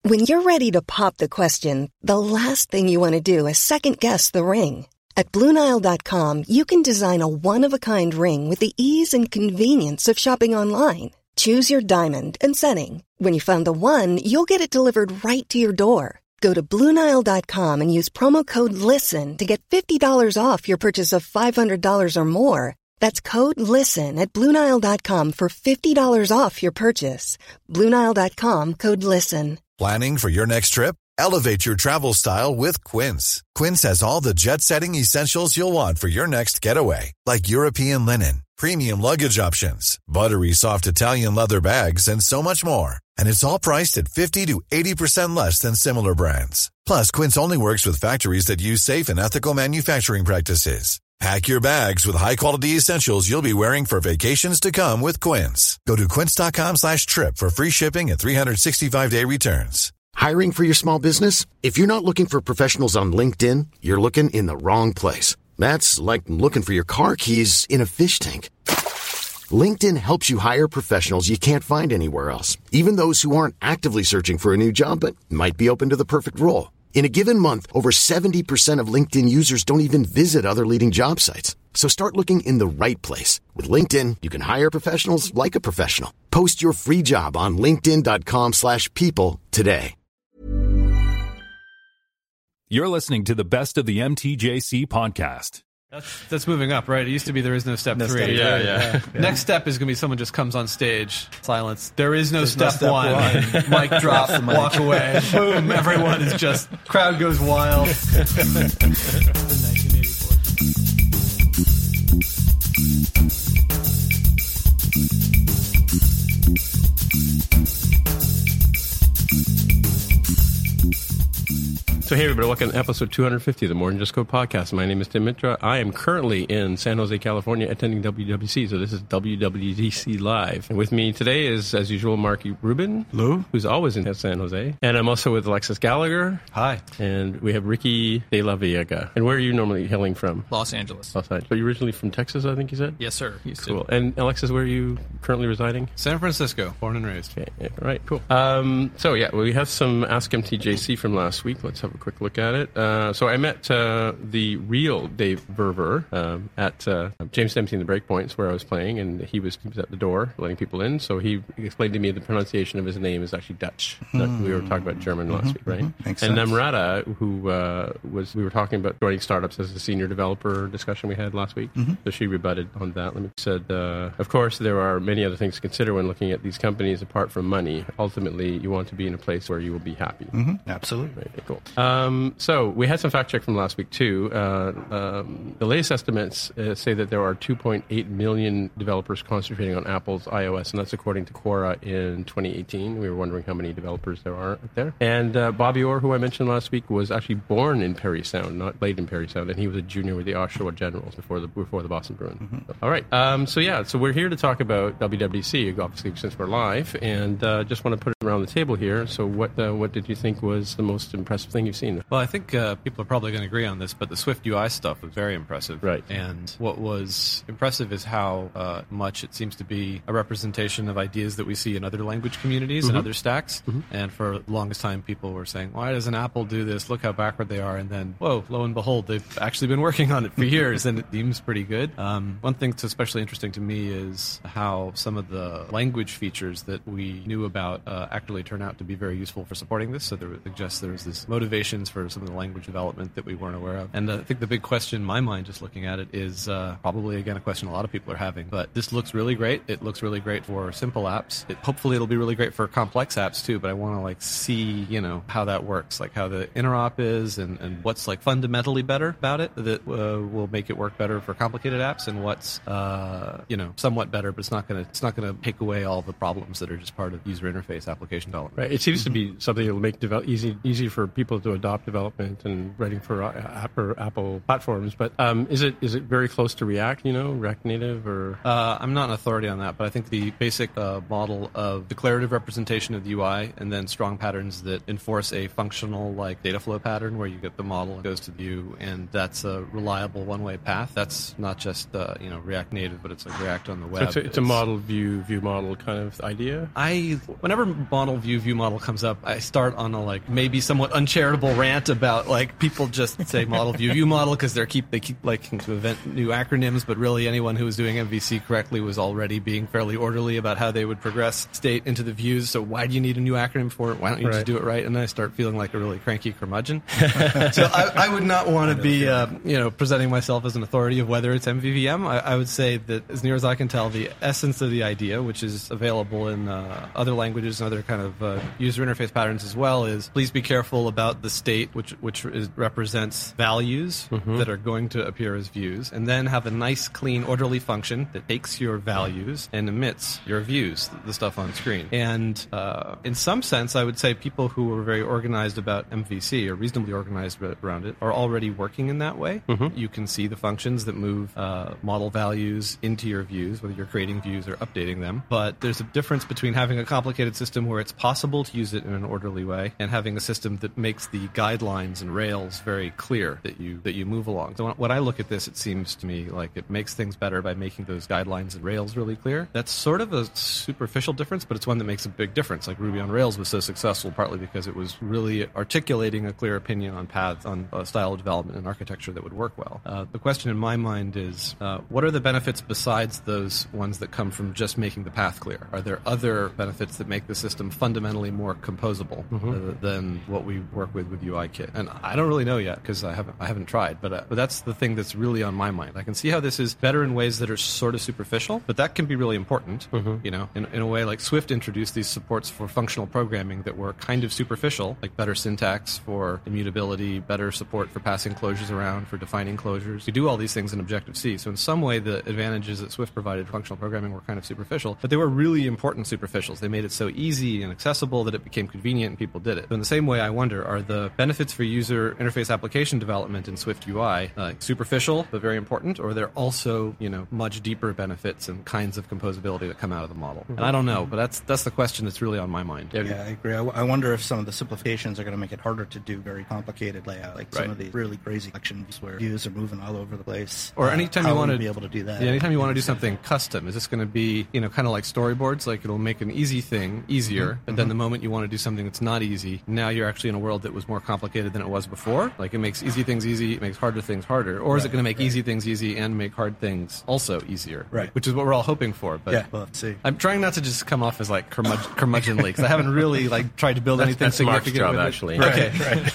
When you're ready to pop the question, the last thing you want to do is second-guess the ring. At BlueNile.com, you can design a one-of-a-kind ring with the ease and convenience of shopping online. Choose your diamond and setting. When you find the one, you'll get it delivered right to your door. Go to BlueNile.com and use promo code LISTEN to get $50 off your purchase of $500 or more. That's code LISTEN at BlueNile.com for $50 off your purchase. BlueNile.com, code LISTEN. Planning for your next trip? Elevate your travel style with Quince. Quince has all the jet-setting essentials you'll want for your next getaway, like European linen, premium luggage options, buttery soft Italian leather bags, and so much more. And it's all priced at 50 to 80% less than similar brands. Plus, Quince only works with factories that use safe and ethical manufacturing practices. Pack your bags with high-quality essentials you'll be wearing for vacations to come with Quince. Go to quince.com/trip for free shipping and 365-day returns. Hiring for your small business? If you're not looking for professionals on LinkedIn, you're looking in the wrong place. That's like looking for your car keys in a fish tank. LinkedIn helps you hire professionals you can't find anywhere else, even those who aren't actively searching for a new job but might be open to the perfect role. In a given month, over 70% of LinkedIn users don't even visit other leading job sites. So start looking in the right place. With LinkedIn, you can hire professionals like a professional. Post your free job on linkedin.com/people today. You're listening to the Best of the MTJC podcast. That's moving up, right? It used to be there is no step 3. Yeah. Next step is going to be someone just comes on stage, silence. There is no step one. Mic drop, walk away. Boom, everyone is just, crowd goes wild. So hey everybody, welcome to episode 250 of the More Than Just Code podcast. My name is Tim Mitra. I am currently in San Jose, California attending WWDC, so this is WWDC Live. And with me today is, as usual, Marky Rubin. Hello. Who's always in San Jose. And I'm also with Alexis Gallagher. Hi. And we have Ricky De La Vega. And where are you normally hailing from? Los Angeles. Los Angeles. Are you originally from Texas, I think you said? Yes, sir. Cool. And Alexis, where are you currently residing? San Francisco, born and raised. Okay, yeah, all right, cool. So we have some Ask MTJC from last week. Let's have a quick look at it. So I met the real Dave Verver at James Dempsey and the Breakpoints, where I was playing, and he was at the door letting people in. So he explained to me the pronunciation of his name is actually Dutch. We were talking about German last week, right? Makes and sense. Namrata, who we were talking about joining startups as a senior developer discussion we had last week. So she rebutted on that. Said, of course, there are many other things to consider when looking at these companies apart from money. Ultimately, you want to be in a place where you will be happy. Absolutely. Right, cool. So we had some fact check from last week too. The latest estimates say that there are 2.8 million developers concentrating on Apple's iOS, and that's according to Quora in 2018. We were wondering how many developers there are out there. And Bobby Orr, who I mentioned last week, was actually born in Parry Sound, not played in Parry Sound, and he was a junior with the Oshawa Generals before the Boston Bruins. All right. So we're here to talk about WWDC, obviously, since we're live, and just want to put it around the table here. So what did you think was the most impressive thing you've seen? Well, I think people are probably going to agree on this, but the Swift UI stuff was very impressive. Right. And what was impressive is how much it seems to be a representation of ideas that we see in other language communities and other stacks. And for the longest time, people were saying, why doesn't Apple do this? Look how backward they are. And then, whoa, lo and behold, they've actually been working on it for years, and it seems pretty good. One thing that's especially interesting to me is how some of the language features that we knew about actually turn out to be very useful for supporting this. So there suggests there's this motivations for some of the language development that we weren't aware of. And I think the big question in my mind, just looking at it, is probably, again, a question a lot of people are having. But this looks really great. It looks really great for simple apps. Hopefully it'll be really great for complex apps too, but I want to see, how that works, like how the interop is and what's fundamentally better about it that will make it work better for complicated apps, and what's somewhat better, but it's not going to take away all the problems that are just part of user interface application development. Right. It seems to be something that will make easy for people to adopt development and writing for Apple platforms. But is it very close to React? React Native or? I'm not an authority on that, but I think the basic model of declarative representation of the UI and then strong patterns that enforce a functional like data flow pattern where you get the model and goes to view, and that's a reliable one-way path. That's not just React Native, but it's like React on the web. So it's a model view model kind of idea. Whenever model view model comes up, I start on a maybe somewhat uncharitable rant about people just say model view model because they keep liking to invent new acronyms, but really anyone who was doing MVC correctly was already being fairly orderly about how they would progress state into the views. So why do you need a new acronym for it? Why don't you just do it right? And then I start feeling like a really cranky curmudgeon. So I would not want to be presenting myself as an authority of whether it's MVVM. I would say that as near as I can tell, the essence of the idea, which is available in other languages and other kind of user interface patterns as well, is please be careful about the state, which represents values that are going to appear as views, and then have a nice, clean, orderly function that takes your values and emits your views, the stuff on screen. And in some sense, I would say people who are very organized about MVC or reasonably organized around it are already working in that way. You can see the functions that move model values into your views, whether you're creating views or updating them. But there's a difference between having a complicated system where it's possible to use it in an orderly way and having a system that makes the guidelines and rails very clear that you move along. So when I look at this, it seems to me like it makes things better by making those guidelines and rails really clear. That's sort of a superficial difference, but it's one that makes a big difference. Like Ruby on Rails was so successful partly because it was really articulating a clear opinion on paths, on a style of development and architecture that would work well. The question in my mind is, what are the benefits besides those ones that come from just making the path clear? Are there other benefits that make the system fundamentally more composable than what we work with UIKit? And I don't really know yet because I haven't tried, but that's the thing that's really on my mind. I can see how this is better in ways that are sort of superficial, but that can be really important. In a way, like Swift introduced these supports for functional programming that were kind of superficial, like better syntax for immutability, better support for passing closures around, for defining closures. We do all these things in Objective-C. So in some way, the advantages that Swift provided for functional programming were kind of superficial, but they were really important superficials. They made it so easy and accessible that it became convenient and people did it. So in the same way, I wonder, are the benefits for user interface application development in Swift UI superficial but very important, or are there also much deeper benefits and kinds of composability that come out of the model? And I don't know, but that's the question that's really on my mind. Yeah, I agree. I wonder if some of the simplifications are going to make it harder to do very complicated layout, like some of these really crazy sections where views are moving all over the place. Or anytime you want to be able to do that. Yeah, anytime you want to do something custom, is this going to be kind of like storyboards? Like it'll make an easy thing easier, but then the moment you want to do something that's not easy, now you're actually in a world that was more complicated than it was before. Like it makes easy things easy, it makes harder things harder. Or is it going to make easy things easy and make hard things also easier? Right. Which is what we're all hoping for. But yeah, we'll have to see. I'm trying not to just come off as like curmudgeonly, because I haven't really tried to build anything significant job, with it. actually. Okay.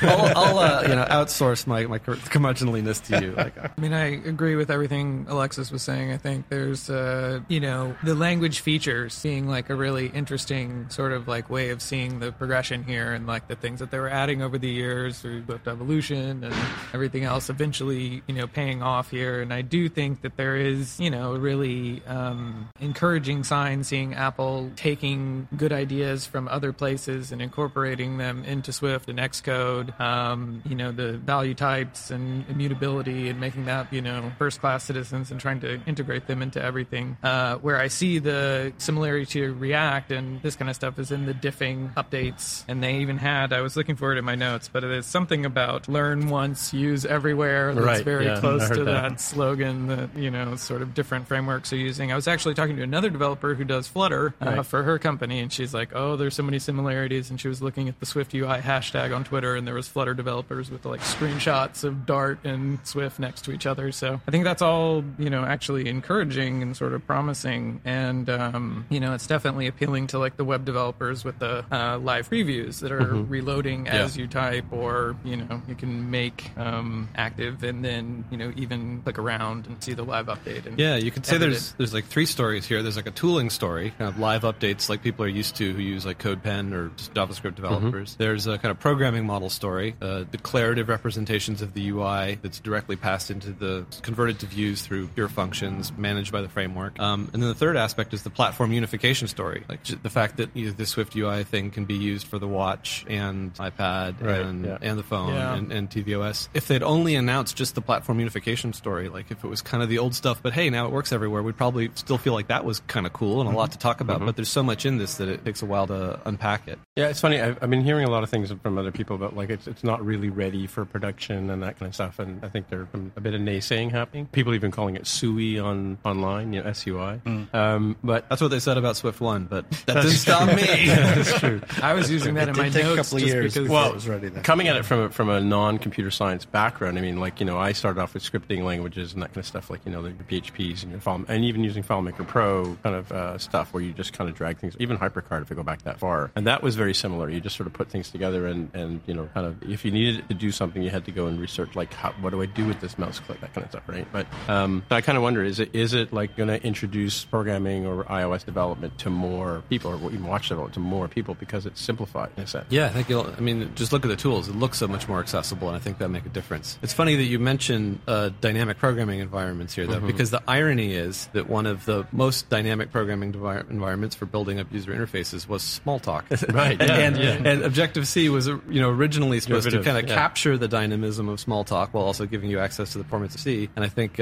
I'll outsource my curmudgeonliness to you. I agree with everything Alexis was saying. I think there's the language features being like a really interesting sort of like way of seeing the progression here, and like the things that they were adding over the years through Swift Evolution and everything else eventually paying off here. And I do think that there is a really encouraging sign seeing Apple taking good ideas from other places and incorporating them into Swift and Xcode, the value types and immutability, and making that first-class citizens and trying to integrate them into everything. Where I see the similarity to React and this kind of stuff is in the diffing updates. And they even had, I was looking for it in my notes, but it is something about learn once, use everywhere. That's very close to that slogan that, sort of different frameworks are using. I was actually talking to another developer who does Flutter for her company, and she's like, oh, there's so many similarities. And she was looking at the Swift UI hashtag on Twitter, and there was Flutter developers with like screenshots of Dart and Swift next to each other. So I think that's all, actually encouraging and sort of promising. And, it's definitely appealing to like the web developers with the live previews that are reloading as you type, or, you can make active and then, even click around and see the live update. And you could say there's like three stories here. There's like a tooling story, kind of live updates like people are used to who use like CodePen or just JavaScript developers. There's a kind of programming model story, declarative representations of the UI that's directly passed into converted to views through pure functions managed by the framework. And then the third aspect is the platform unification story, like the fact that the Swift UI thing can be used for the watch and iPad and the phone and tvOS. If they'd only announced just the platform unification story, like if it was kind of the old stuff, but hey, now it works everywhere, we'd probably still feel like that was kind of cool and a lot to talk about. But there's so much in this that it takes a while to unpack it. Yeah, it's funny. I've been hearing a lot of things from other people about like it's not really ready for production and that kind of stuff. And I think there's a bit of naysaying happening. People even calling it SUI online, SUI. But that's what they said about Swift 1, but that didn't stop me. That's true. I was using that in my notes. A couple of years before it was ready. Then. Coming at it from a non-computer science background, I mean, like, I started off with scripting languages and that kind of stuff, like, the PHPs and your file, and even using FileMaker Pro kind of stuff where you just kind of drag things, even HyperCard if I go back that far. And that was very similar. You just sort of put things together and kind of, if you needed to do something, you had to go and research, like, what do I do with this mouse click, that kind of stuff, right? But I kind of wonder, is it like going to introduce programming or iOS development to more people, or even watch development to more people because it's simplified in a sense? Yeah, I think just look at the tools. It looks so much more accessible, and I think that'll make a difference. It's funny that you mentioned dynamic programming environments here, though, because the irony is that one of the most dynamic programming environments for building up user interfaces was Smalltalk. Right. And Objective-C was originally supposed to kind of capture the dynamism of Smalltalk while also giving you access to the performance of C. And I think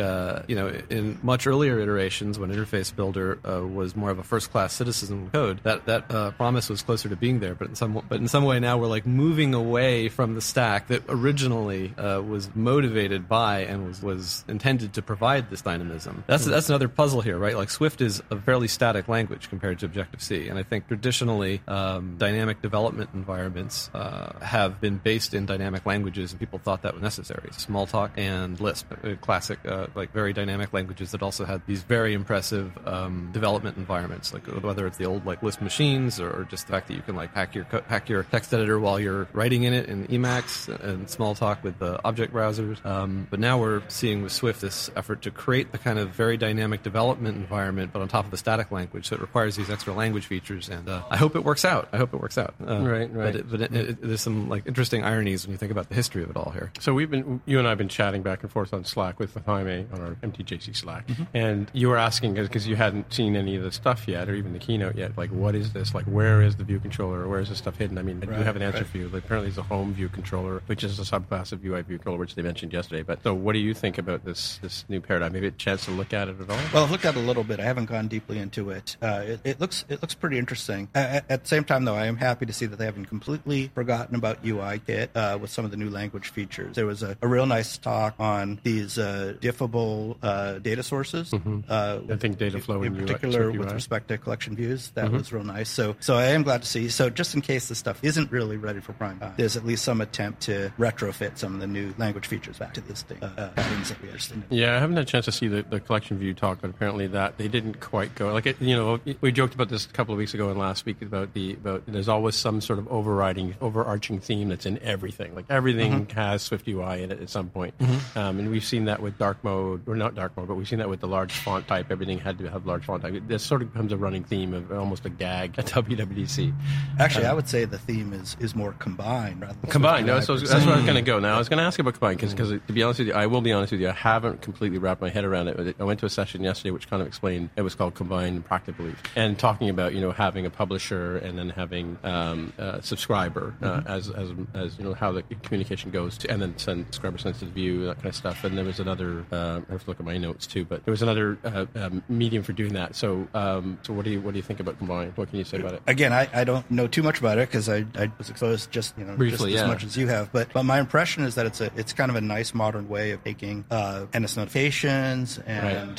in much earlier iterations, when Interface Builder was more of a first-class citizen code, that promise was closer to being there. But in some way now we're like moving away from the stack that originally was motivated by and was intended to provide this dynamism. That's another puzzle here, right? Like Swift is a fairly static language compared to Objective-C, and I think traditionally dynamic development environments have been based in dynamic languages, and people thought that was necessary. Smalltalk and Lisp, classic, like very dynamic languages that also had these very impressive development environments, like whether it's the old like Lisp machines or just the fact that you can like hack your text editor while you're writing in it in Emacs, and Smalltalk with the object browsers. But now we're seeing with Swift this effort to create the kind of very dynamic development environment, but on top of the static language, so it requires these extra language features. And I hope it works out. Right. But there's some like interesting ironies when you think about the history of it all here. So you and I have been chatting back and forth on Slack with Jaime on our MTJC Slack, and you were asking, because you hadn't seen any of the stuff yet, or even the keynote yet, like, what is this? Like, where is the view controller, or where is this stuff hidden? I mean, I do have an answer for you. Like, apparently it's a home view controller, which is a subclass of UI view controller, which they mentioned yesterday. But so what do you think about this new paradigm? Maybe a chance to look at it at all? Well, I've looked at it a little bit. I haven't gone deeply into it. It looks pretty interesting. At the same time, though, I am happy to see that they haven't completely forgotten about UIKit with some of the new language features. There was a real nice talk on these diffable data sources. I think data flow in particular with respect to collection views. That was real nice. So I am glad to see. So just in case this stuff isn't really ready for prime time, there's at least some attempt to retrofit some of the new language features back to this thing. Things that we understand. Yeah, I haven't had a chance to see the collection view talk, but apparently that they didn't quite go. Like, we joked about this a couple of weeks ago and last week about there's always some sort of overarching theme that's in everything. Like everything has Swift UI in it at some point. And we've seen that with dark mode, or not dark mode, but we've seen that with the large font type. Everything had to have large font type. This sort of becomes a running theme of almost a gag at WWDC. Actually, I would say the theme is more combined. Rather than combined. No, that's where I was going to go. Now, I was going to ask about combined because to be honest with you, I will be honest with you, I haven't completely wrapped my head around it. I went to a session yesterday which kind of explained it was called Combined Practical Belief, and talking about having a publisher and then having a subscriber as how the communication goes to, and then subscriber sends to the view, that kind of stuff. And there was another I have to look at my notes too, but there was another medium for doing that. So what do you think about Combined? What can you say about it? Again, I don't know too much about it because I was exposed just briefly, as much as you have. But my impression is that it's kind of a nice modern way of taking NS notifications and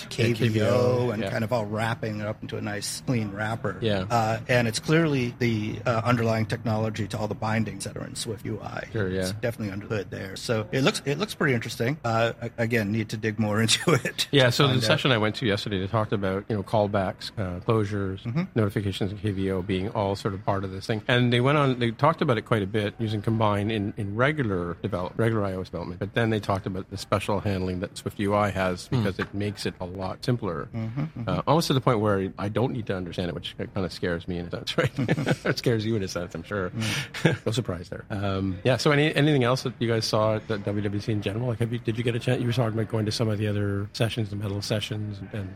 KVO and kind of all wrapping it up into a nice clean wrapper. Yeah. And it's clearly the underlying technology to all the bindings that are in Swift UI. Sure, yeah. It's definitely under the hood there. So it looks pretty interesting. Again, need to dig more into it. Yeah. So the session I went to yesterday, they talked about callbacks, closures, notifications, and KVO being all sort of part of this thing. And they talked about it quite a bit using Combine in regular iOS development. But then they talked about the special handling that Swift UI has because it makes it a lot simpler. Almost to the point where I don't need to understand it, which kind of scares me in a sense, right? It scares you in a sense, I'm sure. No surprise there. So anything else that you guys saw at the WWDC in general? Like, did you get a chance? You were talking about going to some of the other sessions, the metal sessions, and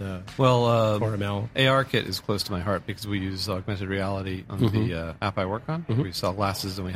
ML. ARKit is close to my heart because we use augmented reality on the app I work on. We sell glasses and we have a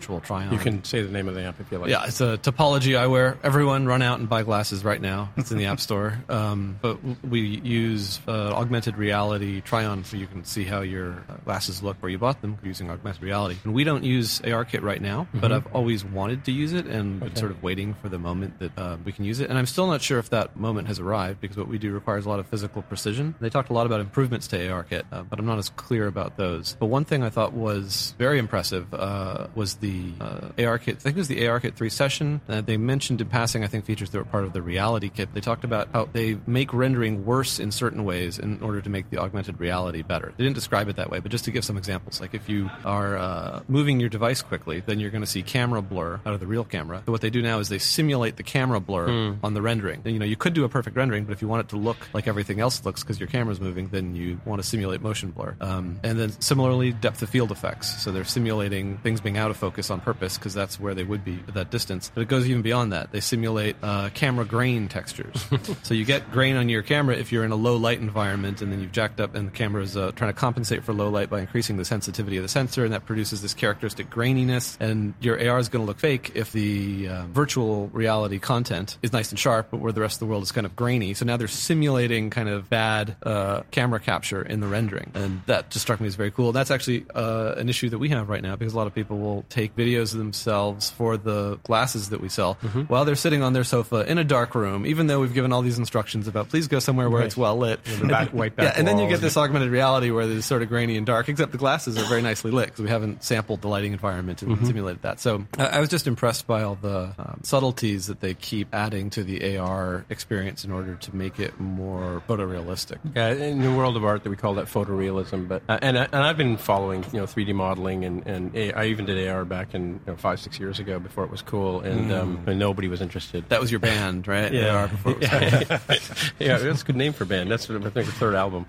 virtual try-on. You can say the name of the app if you like. Yeah, it's a Topology eyewear. Everyone run out and buy glasses right now. It's in the App Store. But we use augmented reality try-on so you can see how your glasses look where you bought them using augmented reality. And we don't use ARKit right now, but I've always wanted to use it and been sort of waiting for the moment that we can use it. And I'm still not sure if that moment has arrived because what we do requires a lot of physical precision. They talked a lot about improvements to ARKit, but I'm not as clear about those. But one thing I thought was very impressive was the ARKit, I think it was the ARKit 3 session. They mentioned in passing, I think, features that were part of the reality kit. They talked about how they make rendering worse in certain ways in order to make the augmented reality better. They didn't describe it that way, but just to give some examples, like if you are moving your device quickly, then you're going to see camera blur out of the real camera. So what they do now is they simulate the camera blur on the rendering. And, you could do a perfect rendering, but if you want it to look like everything else looks because your camera's moving, then you want to simulate motion blur. And then similarly, depth of field effects. So they're simulating things being out of focus on purpose because that's where they would be at that distance. But it goes even beyond that. They simulate camera grain textures. So you get grain on your camera if you're in a low light environment and then you've jacked up and the camera is trying to compensate for low light by increasing the sensitivity of the sensor, and that produces this characteristic graininess. And your AR is going to look fake if the virtual reality content is nice and sharp, but where the rest of the world is kind of grainy. So now they're simulating kind of bad camera capture in the rendering. And that just struck me as very cool. That's actually an issue that we have right now because a lot of people will take videos of themselves for the glasses that we sell while they're sitting on their sofa in a dark room, even though we've given all these instructions about please go somewhere where it's well lit. And then you get this augmented reality where it's sort of grainy and dark, except the glasses are very nicely lit because we haven't sampled the lighting environment and simulated that. So I was just impressed by all the subtleties that they keep adding to the AR experience in order to make it more photorealistic. Yeah, in the world of art, that we call that photorealism. But and I've been following 3D modeling and I even did AR back in 5-6 years ago before it was cool, and nobody was interested. That was your band, right? Yeah, AR before it was cool. Yeah, that's a good name for a band. That's I think the third album.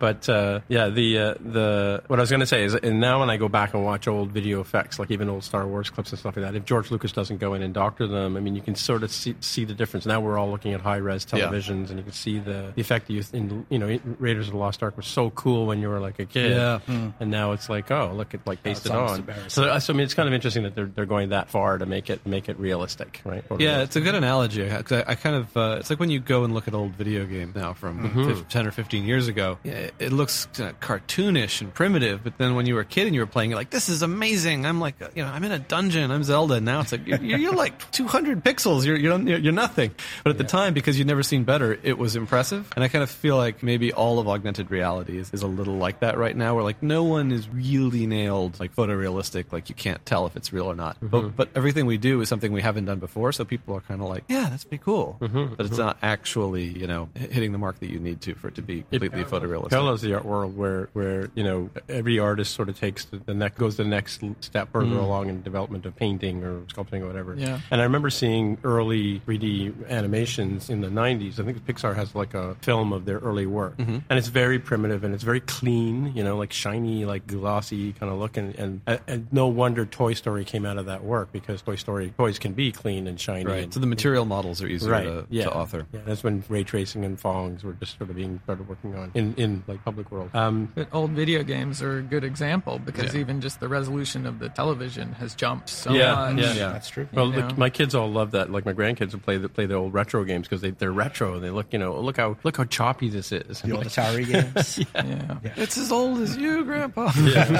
The what I was going to say is, and now when I go back and watch old video effects, like even old Star Wars clips and stuff like that, if George Lucas doesn't go in and doctor them, I mean, you can sort of see the difference. Now we're all looking at high-res televisions, and you can see the effect in Raiders of the Lost Ark was so cool when you were like a kid, and now it's like, oh, look, it like pasted on. So I mean, it's kind of interesting that they're going that far to make it realistic, right? Yeah, it's a good analogy. I kind of it's like when you go and look at old video games now from 10 or 15 years ago. It looks cartoonish and primitive, but then when you were a kid and you were playing, you're like, this is amazing. I'm like, I'm in a dungeon. I'm Zelda. Now it's like you're like 200 pixels. You're nothing. But at the time, because you'd never seen better, it was impressive. And I kind of feel like maybe all of augmented reality is a little like that right now, where like no one is really nailed like photorealistic. Like you can't tell if it's real or not. But everything we do is something we haven't done before, so people are kind of like, yeah, that's pretty cool. But it's not actually hitting the mark that you need to for it to be completely photorealistic. Parallels the art world where every artist sort of takes goes the next step further along in development of painting or sculpting or whatever. Yeah. And I remember seeing early 3D animations in the 90s. I think Pixar has like a film of their early work, and it's very primitive and it's very clean, like shiny, like glossy kind of look. And no wonder Toy Story came out of that work, because toys can be clean and shiny. Right. So the material models are easier to author. Yeah. That's when ray tracing and fongs were just sort of being started working on in like public world. But old video games are a good example, because even just the resolution of the television has jumped so much. Yeah, that's true. Well, my kids all love that. Like my grandkids will play the old retro games because they're retro and they look look how choppy this is. The old Atari games. Yeah. It's as old as you, Grandpa.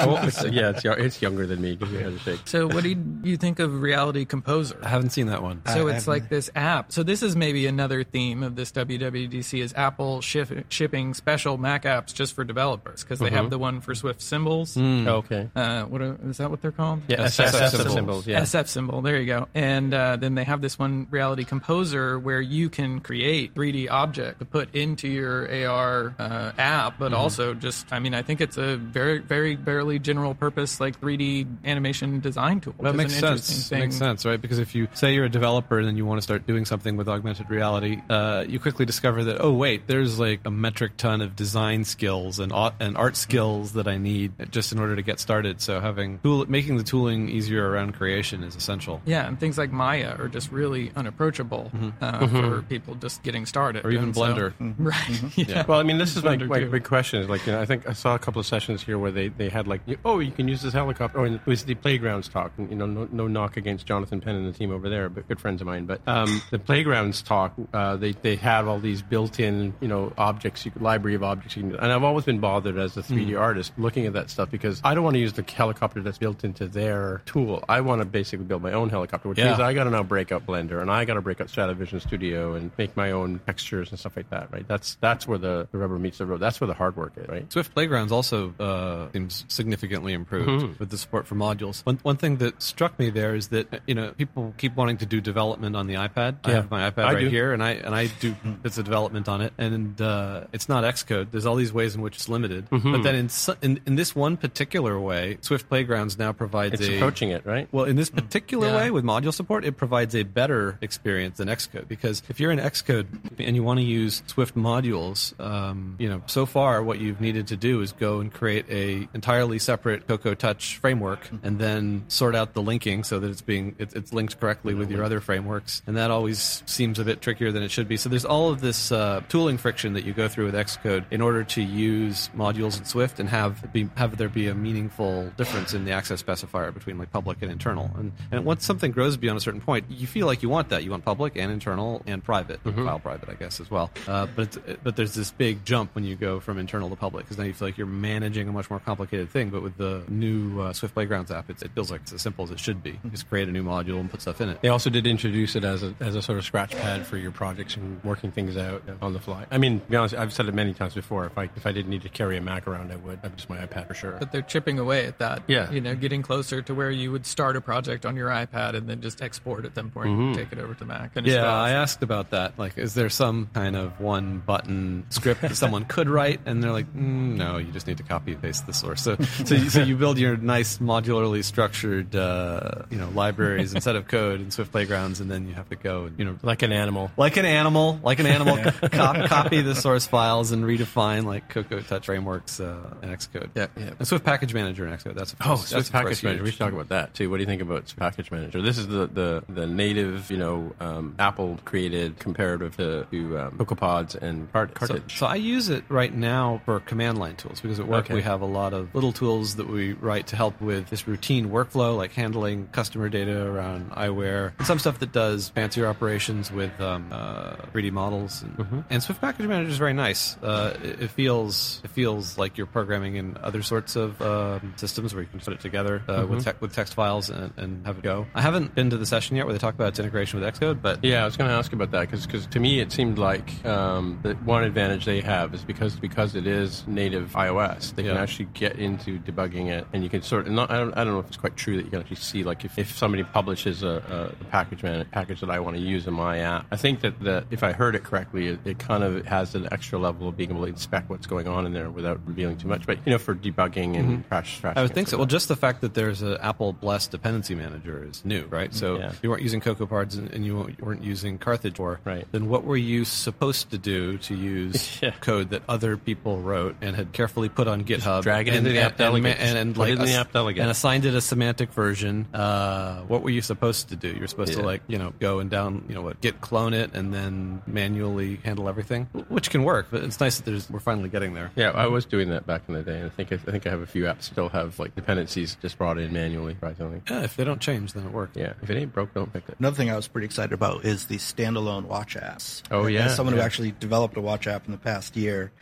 It's younger than me. Give me a shake. So what do you think of Reality Composer? I haven't seen that one. So it's like this app. So this is maybe another theme of this WWDC is Apple shipping special Mac apps just for developers, because they have the one for Swift Symbols. Okay. Is that what they're called? Yeah, SF Symbols. Yeah. SF Symbol. There you go. And then they have this one, Reality Composer, where you can create 3D object to put into your AR app, but also just, I think it's a very, very barely general purpose, like 3D animation design tool. That makes sense. Makes sense, right? Because if you say you're a developer and then you want to start doing something with augmented reality, you quickly discover that, oh wait, there's like a metric ton of design skills and art skills that I need just in order to get started. So making the tooling easier around creation is essential. Yeah, and things like Maya are just really unapproachable for people just getting started. Or even Blender. Right. Yeah. Well, this is my big question. Is like, I think I saw a couple of sessions here where they had like, you can use this helicopter, or it was the playground Playgrounds talk, and, no knock against Jonathan Penn and the team over there, but good friends of mine. But the Playgrounds talk, they have all these built-in, objects, library of objects. And I've always been bothered as a 3D artist looking at that stuff because I don't want to use the helicopter that's built into their tool. I want to basically build my own helicopter, which means I got to now break out Blender and I got to break out Stratavision Studio and make my own textures and stuff like that, right? That's where the rubber meets the road. That's where the hard work is, right? Swift Playgrounds also seems significantly improved with the support for modules. One thing that struck me there is that people keep wanting to do development on the iPad. I have my iPad here, and I do bits of development on it, and it's not Xcode. There's all these ways in which it's limited, but then in this one particular way, Swift Playgrounds now provides it's approaching it, right? Well, in this particular way with module support, it provides a better experience than Xcode, because if you're in Xcode and you want to use Swift modules, so far what you've needed to do is go and create a entirely separate Cocoa Touch framework and then sort out the linking so that it's linked correctly with your other frameworks, and that always seems a bit trickier than it should be. So there's all of this tooling friction that you go through with Xcode in order to use modules in Swift and have there be a meaningful difference in the access specifier between like public and internal. And once something grows beyond a certain point, you feel like you want that. You want public and internal and private, file private, I guess, as well. But there's this big jump when you go from internal to public, because now you feel like you're managing a much more complicated thing. But with the new Swift Playgrounds app, it feels like it's as simple as it should be. Just create a new module and put stuff in it. They also did introduce it as a sort of scratch pad for your projects and working things out on the fly. I mean, to be honest, I've said it many times before. If I didn't need to carry a Mac around, I would. I'd just my iPad for sure. But they're chipping away at that. Yeah. Getting closer to where you would start a project on your iPad and then just export at some point and take it over to Mac. I asked about that. Like, is there some kind of one button script that someone could write? And they're like, no, you just need to copy and paste the source. So you build your nice modularly structured, libraries instead of code in Swift Playgrounds, and then you have to go and, like an animal, copy the source files and redefine like Cocoa Touch frameworks in Xcode. Yeah. And Swift Package Manager in Xcode. Swift Package Manager. We should talk about that too. What do you think about Swift Package Manager? This is the native, Apple created comparative to CocoaPods and Cartridge. So I use it right now for command line tools, because at work we have a lot of little tools that we write to help with this routine workflow, like handling customer data around eyewear, and some stuff that does fancier operations with 3D models. And Swift Package Manager is very nice. It feels like you're programming in other sorts of systems where you can put it together with text files and have it go. I haven't been to the session yet where they talk about its integration with Xcode, but yeah, I was going to ask about that because to me it seemed like the one advantage they have is because it is native iOS, they can actually get into debugging it, and you can sort of I don't know if it's quite true that you can actually see like if somebody publishes a package that I want to use in my app. I think that if I heard it correctly, it kind of has an extra level of being able to inspect what's going on in there without revealing too much. But for debugging and crash, I would think so. Well, just the fact that there's an Apple Blessed dependency manager is new, right? So if you weren't using CocoaPods and you weren't using Carthage, then what were you supposed to do to use code that other people wrote and had carefully put on GitHub? Just drag it into the app delegate and assigned it a semantic version. What were you supposed to do? You're supposed to go and down, git clone it and then manually handle everything, which can work. But it's nice that we're finally getting there. Yeah, I was doing that back in the day, and I think I have a few apps still have like dependencies just brought in manually, surprisingly. Yeah, if they don't change, then it works. Yeah, if it ain't broke, don't fix it. Another thing I was pretty excited about is the standalone watch apps. Oh yeah, as someone who actually developed a watch app in the past year,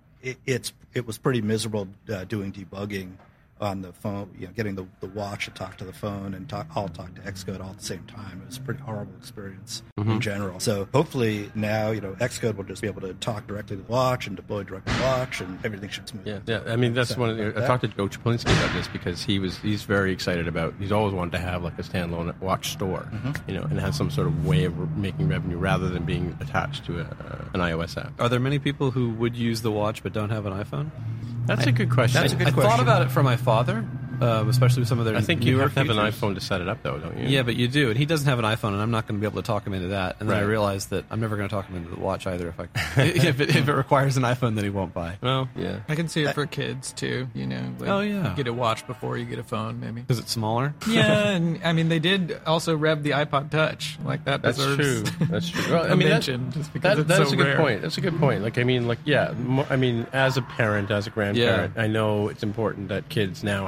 it was pretty miserable doing debugging on the phone, getting the watch to talk to the phone and all talk to Xcode all at the same time. It was a pretty horrible experience in general. So hopefully now, Xcode will just be able to talk directly to the watch and deploy directly to the watch, and everything should smooth. Yeah. I mean, that's one of the. I talked to Joe Chaplinsky about this because he's very excited about. He's always wanted to have like a standalone watch store, and have some sort of way of making revenue rather than being attached to an iOS app. Are there many people who would use the watch but don't have an iPhone? That's a good question. I thought about it for my father, especially with some of their. I think you have to have an iPhone to set it up, though, don't you? Yeah, but you do, and he doesn't have an iPhone, and I'm not going to be able to talk him into that. And then I realized that I'm never going to talk him into the watch either. If it requires an iPhone, then he won't buy. Well, yeah, I can see it for kids too. You get a watch before you get a phone, maybe because it's smaller. Yeah, and I mean they did also rev the iPod Touch like that. That's true. That's true. Well, I mean, just because that's a good point. That's a good point. Like, as a parent, as a grandparent, I know it's important that kids now have a cell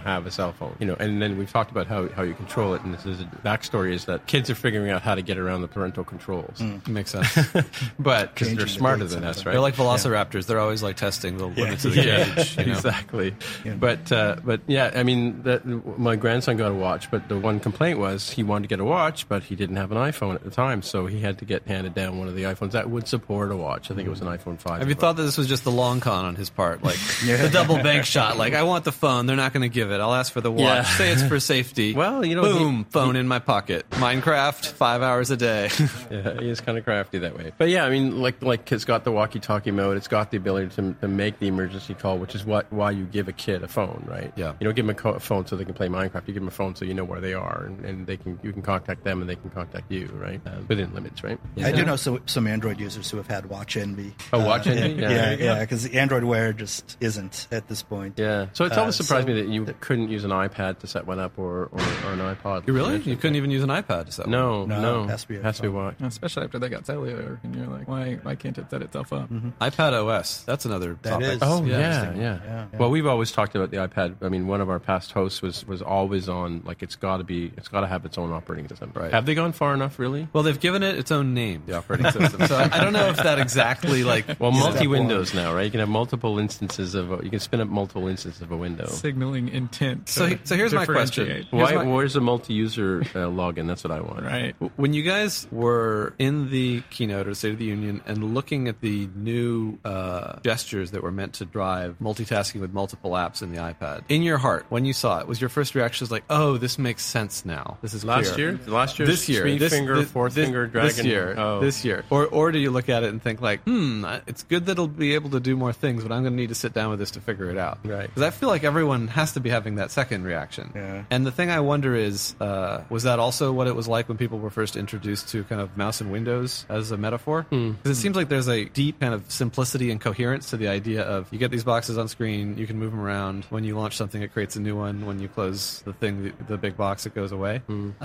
cell phone. And then we've talked about how you control it, and this is a backstory is that kids are figuring out how to get around the parental controls. Makes sense. But because they're smarter than us, right? They're like velociraptors. They're always like testing the limits of the cage. Exactly. Yeah. But yeah, I mean, my grandson got a watch, but the one complaint was he wanted to get a watch, but he didn't have an iPhone at the time, so he had to get handed down one of the iPhones that would support a watch. I think it was an iPhone 5. Have you thought that this was just the long con on his part? Like the double bank shot. Like, I want the phone. They're not going to give it. I'll ask for the watch. Yeah. Say it's for safety. Well, boom, phone in my pocket. Minecraft, 5 hours a day. Yeah, he is kind of crafty that way. But yeah, I mean, like it's got the walkie-talkie mode. It's got the ability to make the emergency call, which is why you give a kid a phone, right? Yeah. You don't give them a phone so they can play Minecraft. You give them a phone so you know where they are, and you can contact them and they can contact you, right? Within limits, right? I do know some Android users who have had Watch Envy. Oh, Watch Envy? Yeah, because the Android Wear just isn't at this point. Yeah. So it's always surprised me that you couldn't use an iPad to set one up or an iPod. Really? You couldn't even use an iPad to set one up? No. It has to be Watch. Especially after they got cellular, and you're like, why can't it set itself up? Mm-hmm. iPad OS. That's another topic. Is. Oh, yeah. Well, we've always talked about the iPad. I mean, one of our past hosts was always on, like, it's got to have its own operating system. Right. Have they gone far enough, really? Well, they've given it its own name, the operating system. So I don't know if that exactly, like... Well, multi-Windows now, right? You can have multiple instances you can spin up multiple instances of a window. Signaling intent. So here's my question. Where's the multi-user login? That's what I want. Right. When you guys were in the keynote or State of the Union and looking at the new gestures that were meant to drive multitasking with multiple apps in the iPad, in your heart, when you saw it, was your first reaction like, oh, this makes sense now? This is last clear. year? Last year? This year. Fourth finger, dragon. This year. Or do you look at it and think like, it's good that it'll be able to do more things, but I'm going to need to sit down with this to figure it out. Right. Because I feel like everyone has to be having that second reaction. Yeah. And the thing I wonder is, was that also what it was like when people were first introduced to kind of mouse and Windows as a metaphor? Because it seems like there's a deep kind of simplicity and coherence to the idea of you get these boxes on screen, you can move them around. When you launch something, it creates a new one. When you close the thing, the big box, it goes away.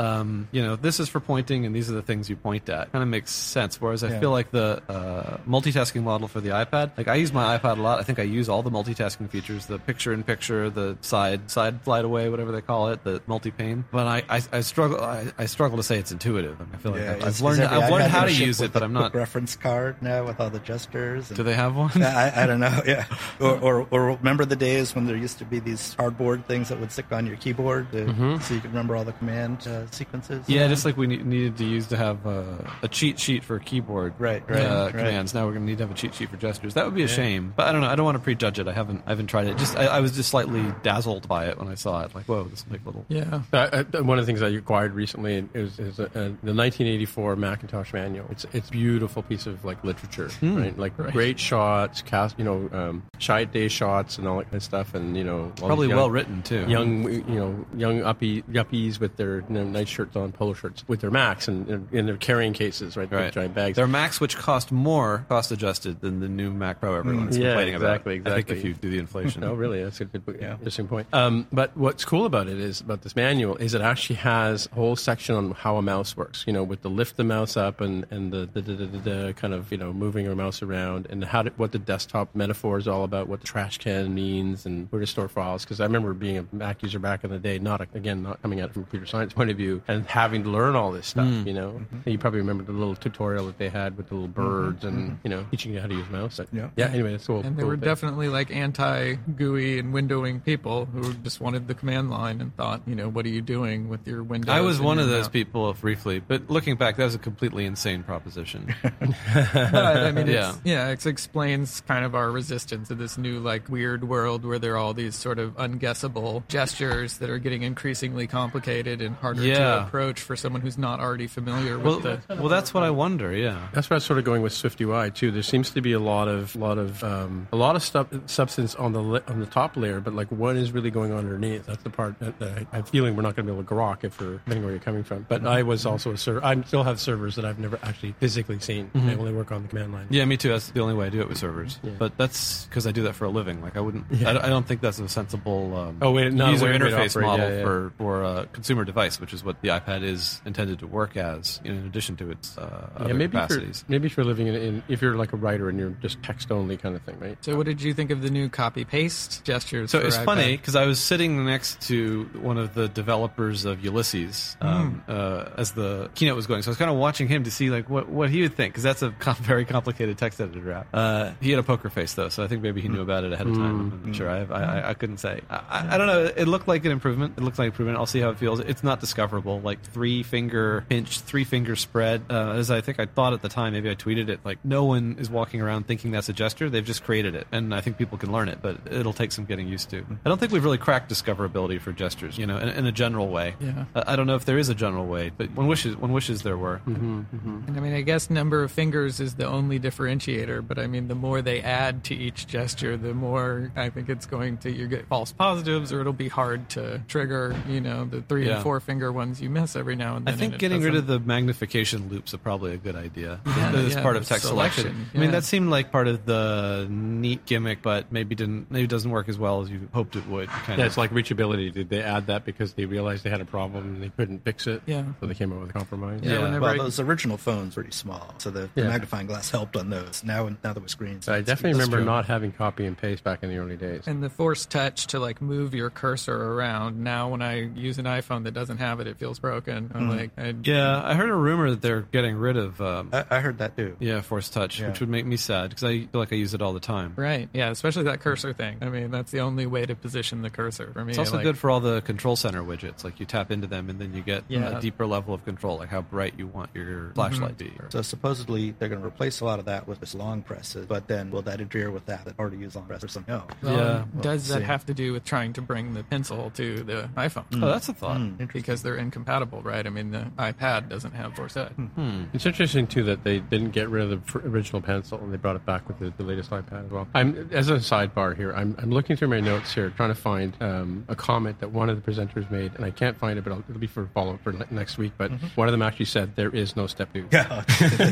This is for pointing, and these are the things you point at. Kind of makes sense. Whereas I feel like the multitasking model for the iPad, like I use my iPad a lot. I think I use all the multitasking features, the picture-in-picture, the side slide away, whatever they call it, the multi-pane. But I struggle to say it's intuitive. I feel like I've learned how to use it, but I'm not. Reference card now with all the gestures. Do they have one? I don't know. Yeah. Or remember the days when there used to be these cardboard things that would stick on your keyboard so you could remember all the command sequences? Yeah, just like we needed to have a cheat sheet for keyboard commands. Now we're going to need to have a cheat sheet for gestures. That would be a shame. But I don't know. I don't want to prejudge it. I haven't tried it. I was just slightly dazzled by it when I saw it. Like, whoa, this is like little. Yeah. One of the things I acquired recently is the 1984 Macintosh manual. It's a beautiful piece of like literature, right? Like great shots, shy day shots, and all that kind of stuff, and probably well written too. Young yuppies with their nice shirts on, polo shirts with their Macs and in their carrying cases, right? Big giant bags. Their Macs, which cost more cost adjusted than the new Mac Pro everyone's complaining about. Exactly. I think if you do the inflation. Oh, really? That's a good, interesting point. But what's cool about this manual is it actually has a whole section on how a mouse works. With the lift the mouse up and the kind of moving your mouse around, and what the desktop metaphor is all about, what the trash can means, and where to store files. Because I remember being a Mac user back in the day, not coming at it from a computer science point of view, and having to learn all this stuff. You probably remember the little tutorial that they had with the little birds and teaching you how to use mouse. Anyway, that's cool. And they were definitely like anti-GUI and windowing people who just wanted the command line and thought, what are you doing with your Windows? I was one of those people briefly, but looking back, that was a completely insane proposition. But I mean, it explains kind of our resistance to this new like weird world where there are all these sort of unguessable gestures that are getting increasingly complicated and harder to approach for someone who's not already familiar with the. Well, that's what I wonder. Yeah, that's what I was sort of going with SwiftUI too. There seems to be a lot of substance on the top layer, but like what is really going on underneath? That's the part that I'm feeling we're not going to be able to grok if we're depending where you're coming from. But I was also a server. I still have servers that I've never actually physically seen. They only work on the command line. Yeah, me too. That's the only way I do it with servers. Yeah. But that's because I do that for a living. Like I wouldn't. Yeah. I don't think that's a sensible user interface model for a consumer device, which is what the iPad is intended to work as, in addition to its other capacities. Maybe if you're living in if you're like a writer and you're just text only kind of thing, right? So what did you think of the new copy paste gestures? So it's funny because I was sitting next to one of the developers of Ulysses as the keynote was going, so I was kind of watching him to see like what he would think, because that's a very complicated text editor app. He had a poker face though, so I think maybe he knew about it ahead of time. I'm not sure. I couldn't say. I don't know. It looked like an improvement. I'll see how it feels. It's not discoverable. Like 3-finger pinch, 3-finger spread. As I think I thought at the time, maybe I tweeted it. Like no one is walking around thinking that's a gesture. They've just created it, and I think people can learn it, but it'll take some getting used to. I don't think we've really cracked discoverability for gestures, in a general way. Yeah. I don't know if there is a general way, but one wishes there were. And I mean, I guess number of fingers is the only differentiator, but I mean, the more they add to each gesture, the more I think it's going to, you get false positives, or it'll be hard to trigger, the 3 and 4 finger ones you miss every now and then. I think getting rid of the magnification loops is probably a good idea. As part of text selection. I mean, that seemed like part of the neat gimmick, but maybe doesn't work as well as you hoped it would. It's like reachability. Did they add that because they realized they had a problem and they couldn't fix it? Yeah. So they came up with a compromise? Yeah. Well, those original phones were pretty small, so the magnifying glass helped on those. Now that with screens. I definitely remember not having copy and paste back in the early days. And the force touch to like move your cursor around. Now when I use an iPhone that doesn't have it, it feels broken. I heard a rumor that they're getting rid of... I heard that too. Yeah, force touch, which would make me sad, because I feel like I use it all the time. Right, yeah, especially that cursor thing. I mean, that's the only way to position the cursor for me. It's also good for all the control center widgets. Like you tap into them and then you get a deeper level of control, like how bright you want your flashlight to be. So supposedly they're going to replace a lot of that with this long presses, but then will that interfere with that already use long press or something else? Does that have to do with trying to bring the pencil to the iPhone? Oh, that's a thought. Because they're incompatible, right? I mean, the iPad doesn't have force touch. It's interesting too that they didn't get rid of the original pencil and they brought it back with the latest iPad as well. As a sidebar here, I'm looking through my notes here trying to find a comment that one of the presenters made, and I can't find it, but it'll be for follow-up for next week. But one of them actually said there is no step 2. Yeah.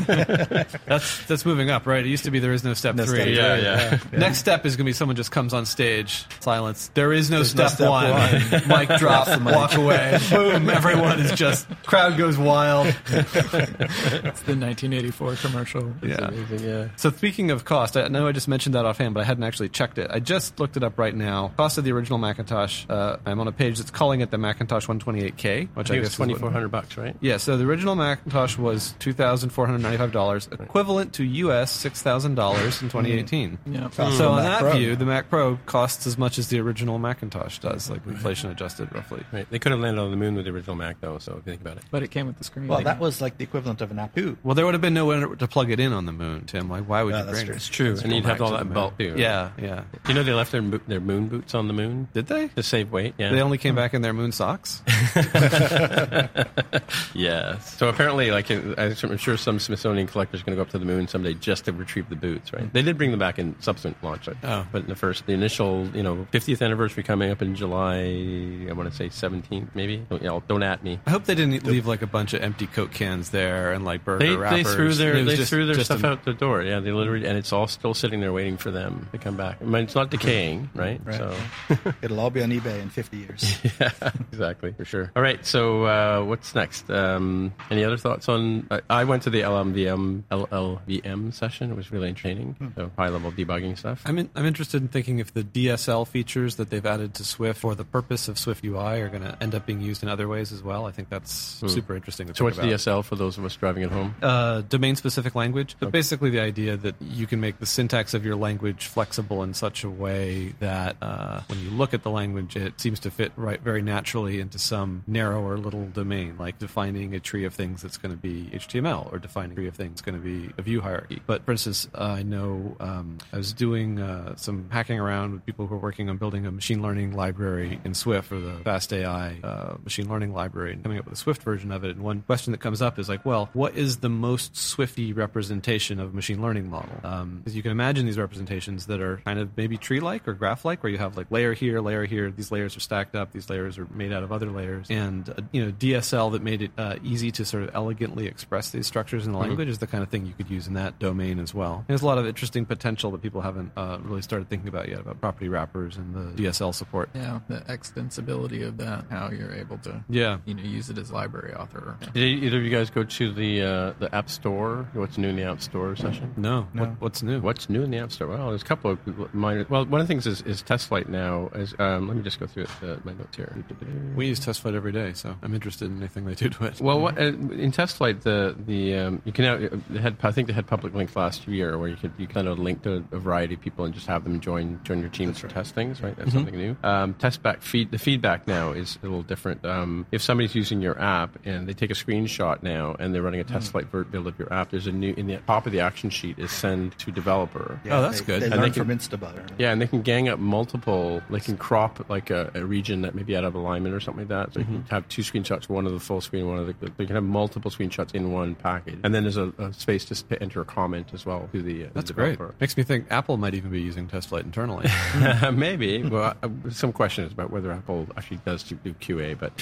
That's moving up, right? It used to be there is no step 3. Yeah. Next step is going to be someone just comes on stage, silence. There is no step 1. Mic drop, walk away. Boom, everyone is just, crowd goes wild. It's the 1984 commercial. It's amazing, yeah. So speaking of cost, I know I just mentioned that offhand, but I hadn't actually checked it. I just looked it up right now. Cost of the original Macintosh, I'm on a page that's calling it the Macintosh 128K, which I guess is $2,400, right? Yeah, so the original Macintosh was $2,495, equivalent to US $6,000 in 2018. Yeah. So on that view, the Mac Pro costs as much as the original Macintosh does, like inflation adjusted roughly. Right. They could have landed on the moon with the original Mac, though, so if you think about it. But it came with the screen. Well, that was like the equivalent of an app too. Well, there would have been nowhere to plug it in on the moon, Tim. Like, why would you bring it? It's true. And you'd have all that belt, too. Yeah. You know they left their moon boots on the moon? Did they? To save weight, yeah. They only came back in their moon socks? Yes. So apparently, I'm sure some Smithsonian collector's going to go up to the moon someday just to retrieve the boots, right? They did bring them back in subsequent launch. But in the initial, 50th anniversary coming up in July, I want to say 17th, maybe? Don't at me. I hope they didn't leave like a bunch of empty Coke cans there and like burger wrappers. They threw their stuff out the door. Yeah, they literally, and it's all still sitting there waiting for them to come back. I mean, it's not decaying, right? So it'll all be on eBay in 50 years. Yeah, exactly, for sure. All right, so what's next? Any other thoughts on? I went to the LLVM session. It was really entertaining. So high-level debugging stuff. I'm interested in thinking if the DSL features that they've added to Swift for the purpose of Swift UI are going to end up being used in other ways as well. I think that's super interesting to So think what's DSL for those of us driving at home? Domain-specific language. But basically the idea that you can make the syntax of your language flexible in such a way that when you look at the language, it seems to fit very naturally into some narrower little domain, like defining a tree of things that's going to be HTML or defining a tree of things that's going to be a view hierarchy. But for instance, I know I was doing some hacking around with people who are working on building a machine learning library in Swift for the FastAI machine learning library and coming up with a Swift version of it. And one question that comes up is like, well, what is the most Swifty representation of a machine learning model? Because you can imagine these representations that are kind of maybe tree-like or graph-like, where you have like layer here, these layers are stacked up, these layers are made out of other layers. And, DSL that made it easy to sort of elegantly express these structures in the language is the kind of thing you could use in that domain as well. And there's a lot of interesting potential that people haven't really started thinking about yet, about property wrappers and the DSL support. Yeah, the extensibility of that, how you're able to use it as library author. Yeah. Did either of you guys go to the App Store? What's new in the App Store session? No. What's new? What's new in the App Store? Well, there's a couple of minor... Well, one of the things is TestFlight now. Let me just go through my notes here. We use TestFlight every day, so I'm interested in anything they do to it. Well, in TestFlight, you can I think they had public links last year where you kind of link to a variety of people and just have them join your teams to test things. Right, that's something new. The feedback now is a little different. If somebody's using your app and they take a screenshot now and they're running a TestFlight build of your app, there's in the top of the action sheet is send to developer. Yeah, that's good. They And learn from Instabutter. Yeah, and they can gang up multiple. They can crop like a region that may be out of alignment or something like that. So you can have two screenshots, one of the full screen, one of the. You can have multiple screenshots in one package, and then there's a space to enter a comment as well to the. That's the great. developer. Makes me think Apple might even be using TestFlight internally. Maybe. Well, some questions about whether Apple actually does do QA, but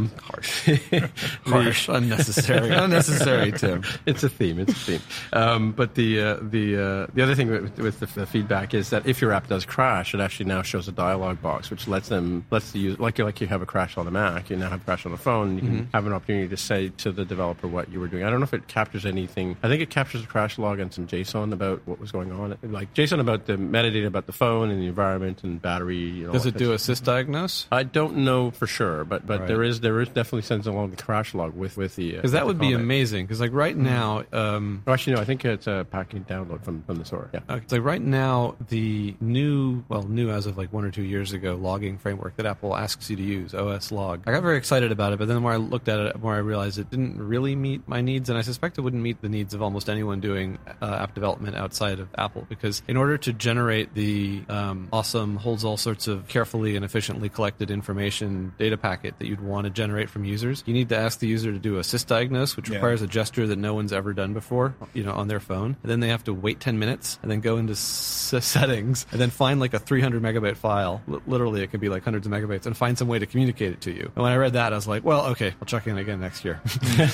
Harsh, unnecessary, Tim. It's a theme. But the other thing with the feedback is that if your app does crash, it actually now shows a dialog box, which lets the user, like you have a crash on the Mac, you now have a crash on the phone. You can have an opportunity to say to the developer what you were doing. I don't know if it captures anything. I think it captures a crash log and some JSON about what was going on, like JSON about the metadata about the phone and the environment and battery. Does it do a sysdiagnose? I don't know for sure, but Right. there is definitely sends along the crash log with the Because that would be amazing. Because like right now, actually no, I think it's a package download from the store. Yeah. okay, so right now the new as of like 1 or 2 years ago logging framework that Apple asks you to use, OS Log. I got very excited about it, but then the more I looked at it, the more I realized it didn't really meet my needs, and I suspect it wouldn't meet the needs of almost anyone doing app development outside of Apple. Because in order to generate the awesome, holds all sorts of carefully and efficiently collected information data packet that you'd want to generate from users, you need to ask the user to do a sysdiagnose, which requires a gesture that no one's ever done before, on their phone. And then they have to wait 10 minutes and then go into settings and then find like a 300 megabyte file. Literally, it can be like hundreds of megabytes, and find some way to communicate it to you. And when I read that, I was like, well, okay, I'll check in again next year.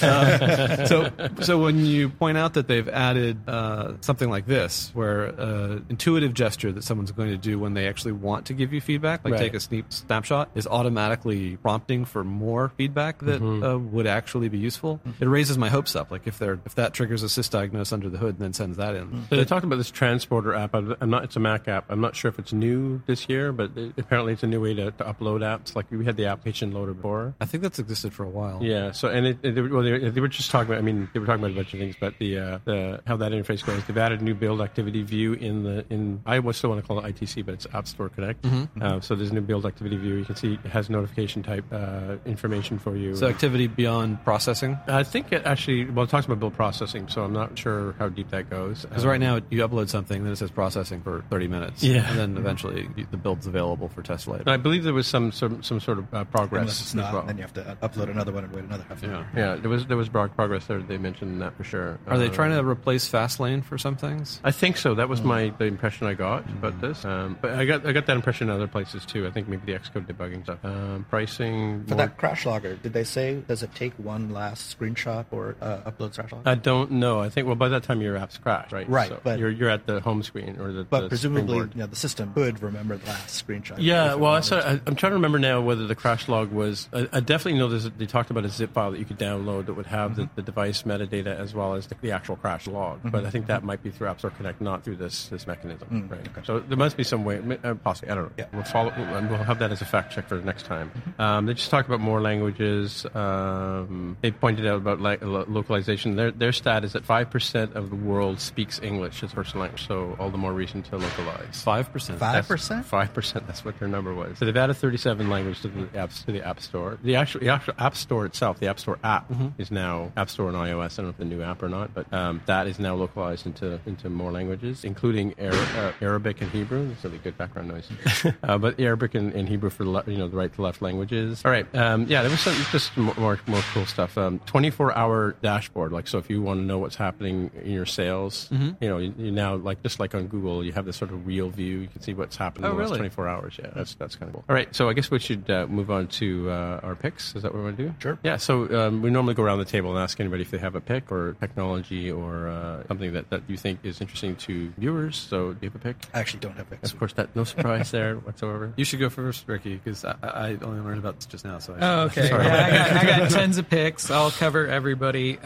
So when you point out that they've added something like this, where intuitive gesture that someone's going to do when they actually want to give you feedback, like take a snapshot, is automatically prompting for more feedback that would actually be useful, it raises my hopes up. Like if that triggers a sysdiagnose under the hood and then sends that in. So they talked about this transporter app. It's a Mac app. I'm not sure if it's new this year, but apparently it's a new way to upload apps. Like we had the application loader before. I think that's existed for a while. Yeah. So they were just talking about. I mean, they were talking about a bunch of things, but the how that interface goes. They've added a new build activity view in I still want to call it ITC, but it's App Store Connect. So there's a new build activity view. You can see it has notification type information for you. So activity beyond processing. I think it actually it talks about build processing. So I'm not sure how deep that goes. Because right now you upload something, then it says processing for 30 minutes. Yeah. And then eventually the build's available for TestFlight. I believe there was some sort of progress. Unless it's not, as well. then you have to upload another one and wait another half an hour. Yeah, there was progress there. They mentioned that for sure. Are they trying to replace Fastlane for some things? I think so. That was the impression I got about this. But I got that impression in other places too. I think maybe the Xcode debugging stuff. Pricing for that crash logger. Did they say does it take one last screenshot or upload crash logger? I don't know. I think by that time your app's crashed, right? Right, So but you're at the home screen or the. But presumably, springboard. the system could remember the last screenshot. Yeah, well, I'm trying to remember now whether the crash log was. I definitely know they talked about a zip file that you could download that would have the device metadata as well as the actual crash log. But I think that might be through App Store Connect, not through this mechanism. Right. Okay. So there must be some way, possibly. I don't know. Yeah. We'll follow. We'll have that as a fact check for the next time. They just talked about more languages. They pointed out about localization. Their stat is that 5% of the world speaks English as first language. So all the more reason to localize. 5%. 5%? 5%. That's what their number was. So they've added 37 languages to the App Store. The actual App Store itself, the App Store app, is now App Store on iOS. I don't know if the new app or not, but that is now localized into more languages, including Arabic and Hebrew. That's really good background noise. But Arabic and Hebrew for the right to left languages. All right. There was just more cool stuff. 24-hour dashboard. Like, so if you want to know what's happening in your sales, you now just like on Google, you have this sort of real view. You can see what's happening in the last 24 hours. Yeah, that's kind of cool. All right. So I guess we should move on to our picks. Is that what we want to do? Sure. Yeah. So we normally go around the table and ask anybody if they have a pick or technology or something that you think is interesting to viewers. So do you have a pick? I actually don't have picks. Of course, no surprise there whatsoever. You should go first, Ricky, because I only learned about this just now. So okay. Yeah, I got tons of picks. I'll cover everybody.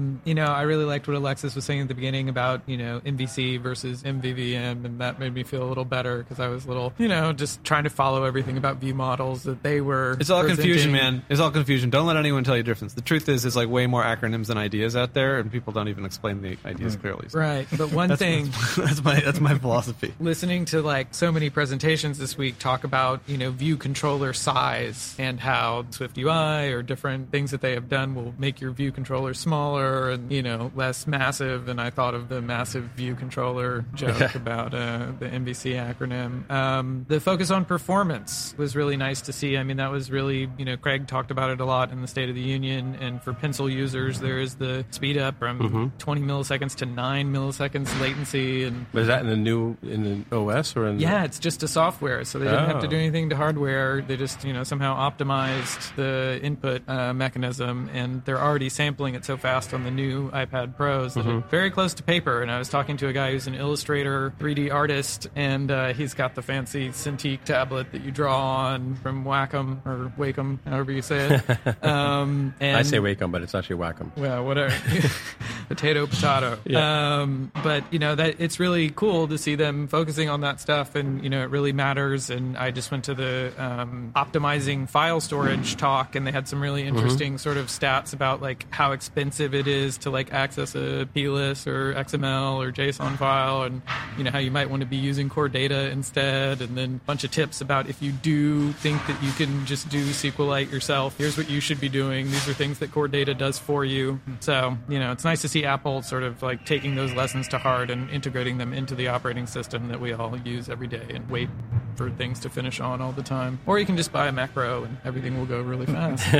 I really liked what Alexis was saying at the beginning about MVC versus MVVM, and that made me feel a little better because I was a little just trying trying to follow everything about view models that they were. It's all presenting. confusion, man. It's all confusion. Don't let anyone tell you difference. The truth is, it's like way more acronyms than ideas out there, and people don't even explain the ideas clearly. So Right, but one thing that's my philosophy. listening to like so many presentations this week talk about, you know, view controller size and how SwiftUI or different things that they have done will make your view controller smaller and, you know, less massive. And I thought of the massive view controller joke about the MVC acronym. The focus on performance was really nice to see. I mean, that was really, you know, Craig talked about it a lot in the State of the Union. And for Pencil users, there is the speed up from 20 milliseconds to 9 milliseconds latency. And But is that in the OS or in yeah, it's just a software, so they didn't have to do anything to hardware. They just, you know, somehow optimized the input mechanism, and they're already sampling it so fast on the new iPad Pros that it's very close to paper. And I was talking to a guy who's an illustrator, 3D artist, and he's got the fancy Cintiq tablet that you draw on from Wacom or Wacom, however you say it. And I say Wacom, but it's actually Wacom. well, whatever. Potato. Yeah. But, you know, that it's really cool to see them focusing on that stuff, and, you know, it really matters. And I just went to the optimizing file storage talk, and they had some really interesting sort of stats about, like, how expensive it is to, like, access a plist or XML or JSON file, and, you know, how you might want to be using core data instead, and then a bunch of tips about if you do think that you can just do SQLite yourself, here's what you should be doing. These are things that core data does for you. So, you know, it's nice to see Apple sort of like taking those lessons to heart and integrating them into the operating system that we all use every day and wait for things to finish on all the time. Or you can just buy a macro and everything will go really fast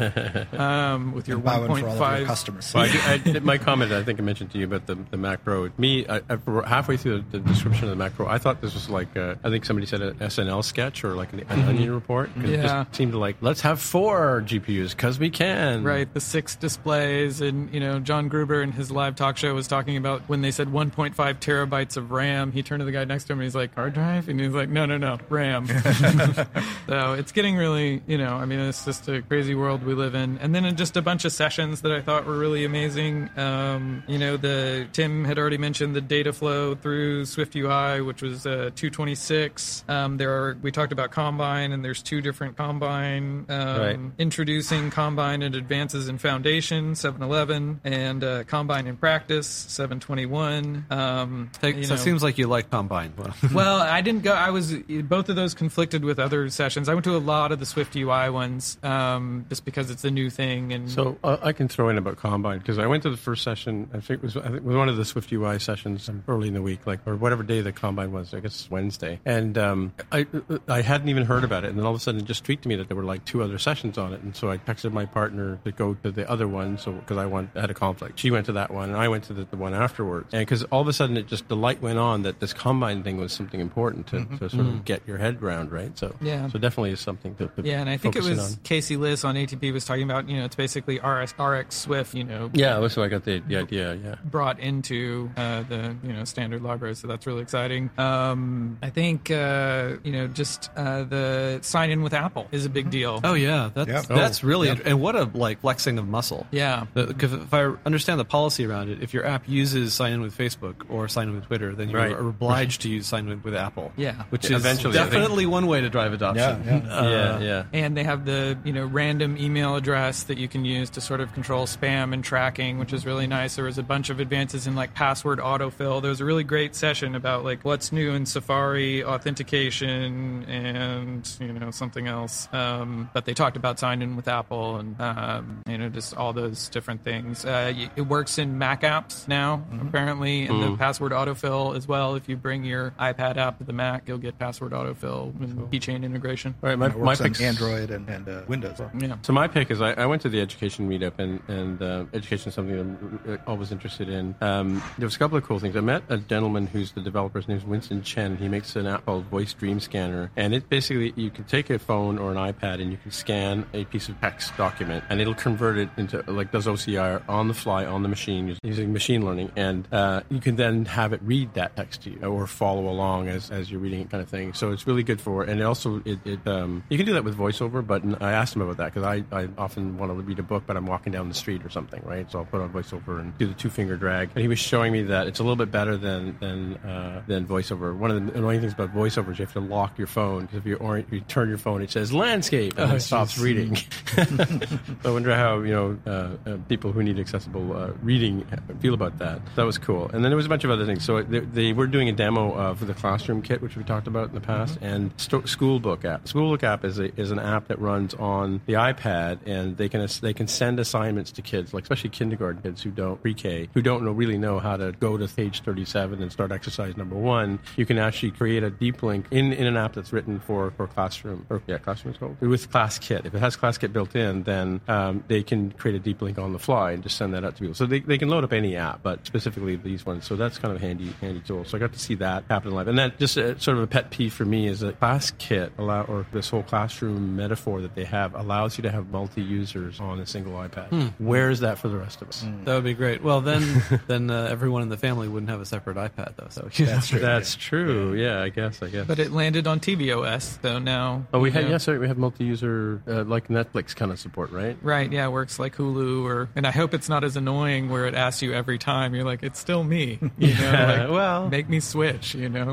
now with your buy one for all of your 1.5 customers. Well, my comment, I think I mentioned to you about the Mac Pro. Halfway through the description of the Mac Pro, I thought this was like, I think somebody said an SNL sketch or like an Onion report. It just seemed like, let's have 4 GPUs because we can. Right, the 6 displays. And, you know, John Gruber in his live talk show was talking about when they said 1.5 terabytes of RAM, he turned to the guy next to him and he's like, hard drive? And he's like, no, RAM. So it's getting really, you know, I mean, it's just a crazy world we live in. And then just a bunch of sessions that I thought were really amazing. You know, Tim had already mentioned the data flow through SwiftUI, which was 226. We talked about Combine, and there's 2 different Combine. Introducing Combine and Advances in Foundation, 711, and Combine in Practice, 721. So it seems like you like Combine. Well, I didn't go. Both of those conflicted with other sessions. I went to a lot of the SwiftUI ones just because it's a new thing. And so I can throw in about Combine because I went to the first session. I think it was one of the SwiftUI sessions early in the week, or whatever day the Combine was. I guess Wednesday. And I hadn't even heard about it, and then all of a sudden it just tweaked to me that there were like 2 other sessions on it, and so I texted my partner to go to the other one, because I had a conflict. She went to that one, and I went to the one afterwards. And because all of a sudden the light went on that this Combine thing was something important to sort of get your head around, right? So so definitely is something to and I think it was on. Casey Liss on ATP was talking about, you know, it's basically RX Swift, you know. Yeah, so I got the idea, brought into the, you know, standard library, so that's really exciting. I think, you know, just the sign in with Apple is a big deal. Oh, yeah. That's really, and what a, like, flexing of muscle. Yeah. Because if I understand the policy around it, if your app uses sign in with Facebook or sign in with Twitter, then you're obliged to use sign in with Apple. Yeah. Which is eventually definitely one way to drive adoption. Yeah. And they have the, you know, random email address that you can use to sort of control spam and tracking, which is really nice. There was a bunch of advances in like password autofill. There was a really great session about like what's new in Safari authentication and, you know, something else. But they talked about sign in with Apple and, you know, just all those different things. It works in Mac apps now, apparently, and the password autofill as well. If you bring your iPad app to the Mac, you'll get password autofill and keychain integration. All right, my pick's on Android and Windows. Yeah. So my pick is I went to the education meetup, and education is something I'm always interested in. There was a couple of cool things. I met a gentleman who's the developer. His name's Winston Chen. He makes an app called Voice Dream Scanner, and it basically, you can take a phone or an iPad and you can scan a piece of text document, and it'll convert it into, like, does OCR on the fly on the machine using machine learning, and you can then have it read that text to you or follow along as you're reading it, kind of thing. reading. So it's really good for, and it also, you can do that with VoiceOver, but I asked him about that because I often want to read a book, but I'm walking down the street or something, right? So I'll put on VoiceOver and do the 2-finger drag. And he was showing me that it's a little bit better than VoiceOver. One of the annoying things about VoiceOver is you have to lock your phone, because if you turn your phone, it says landscape, and it stops reading. So I wonder how people who need accessible reading feel about that. That was cool. And then there was a bunch of other things. So they were doing a demo for the Classroom Kit, which we talked about in the past, and Schoolbook app. Schoolbook app is an app that runs on the iPad, and they can send assignments to kids, like especially kindergarten kids pre-K, who don't really know how to go to page 37 and start exercise number 1. You can actually create a deep link in an app that's written for Classroom. Classroom is called, with ClassKit. If it has ClassKit built in, then they can create a deep link on the fly and just send that out to people. So they can load up any app, but specifically these ones. So that's kind of a handy tool. So I got to see that happen live. And that just sort of a pet peeve for me is that ClassKit or this whole classroom metaphor that they have allows you to have multi-users on a single iPad. Where is that for the rest of us? That would be great. Well, then everyone in the family wouldn't have a separate iPad, though. So that's true. Yeah, I guess. But it landed on tvOS, though now. Oh, we have multi-user like Netflix kind of support, right? Right. Yeah, it works like Hulu, and I hope it's not as annoying where it asks you every time. You're like, it's still me. Make me switch.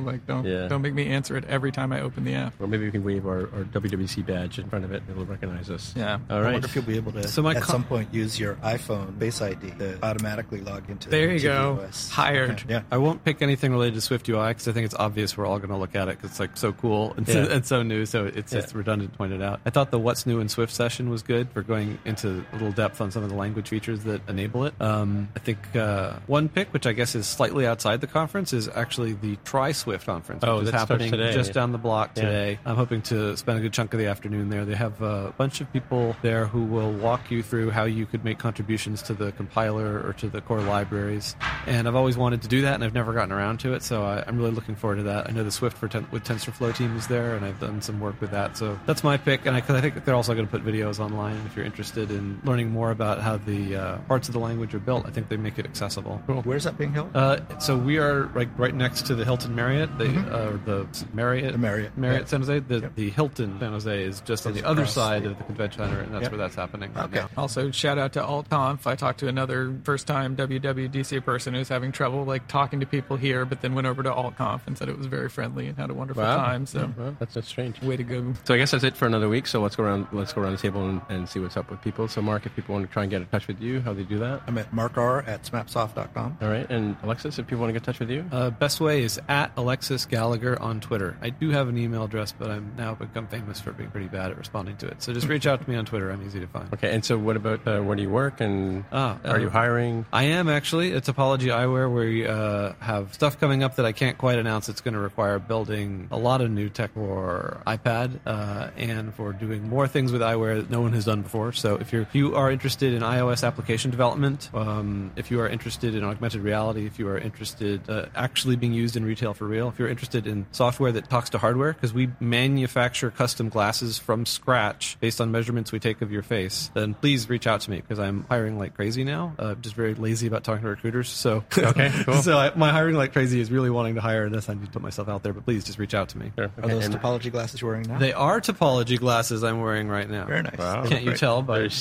Don't make me answer it every time I open the app. Or maybe we can wave our WWC badge in front of it, and it'll recognize us. Yeah. All right. I wonder if you'll be able to at some point use your iPhone Face ID to automatically log into. There you go. Hired. Yeah. I won't pick anything related to Swift UI because I think it's obvious we're all going to look at it because it's like so cool and so new. So it's redundant to point it out. I thought the What's New in Swift session was good for going into a little depth on some of the language features that enable it. I think one pick, which I guess is slightly outside the conference, is actually the Try Swift conference, which is happening just down the block today. I'm hoping to spend a good chunk of the afternoon there. They have a bunch of people there who will walk you through how you could make contributions to the compiler or to the core libraries. And I've always wanted to do that, and I've never gotten around to it, so I'm really looking forward to that. I know the Swift with TensorFlow team is there, and I've done some work with that. So that's my pick, and I think they're also going to put videos online if you're interested in learning more about how the parts of the language are built. I think they make it accessible. Cool. Where's that being held? So we are right next to the Hilton Marriott, the Marriott San Jose. The Hilton San Jose is just on the other side of the convention center, and that's where that's happening right now. Also, shout out to AltConf. I talked to another first-time WWDC person who's having trouble talking to people here, but then went over to AltConf and said it was very friendly and had a wonderful time. So that's strange. Way to go. So I guess that's it for another week. So let's go around the table and see what's up with people. So Mark, if people want to try and get in touch with you, how do they do that? I'm at markr@smapsoft.com. All right. And Alexis, if people want to get in touch with you? Best way is at Alexis Gallagher on Twitter. I do have an email address, but I'm now become famous for being pretty bad at responding to it. So just reach out to me on Twitter. I'm easy to find. Okay. And so what about where do you work, and are you hiring? I am actually at Topology Eyewear, where we have stuff coming up that I can't quite announce. It's going to require building a lot of new tech for iPad and for doing more things with eyewear that no one has done before. So if you are interested in iOS application development, if you are interested in augmented reality, if you are interested actually being used in retail for real, if you're interested in software that talks to hardware, because we manufacture custom glasses from scratch based on measurements we take of your face, then please reach out to me, because I'm hiring like crazy now. Just very lazy about talking to recruiters. So okay, cool. So my hiring like crazy is really wanting to hire, and I need to put myself out there. But please just reach out to me. Sure. Are those Topology glasses you're wearing now? They are Topology glasses I'm wearing right now. Very nice. Wow. Can't you tell by their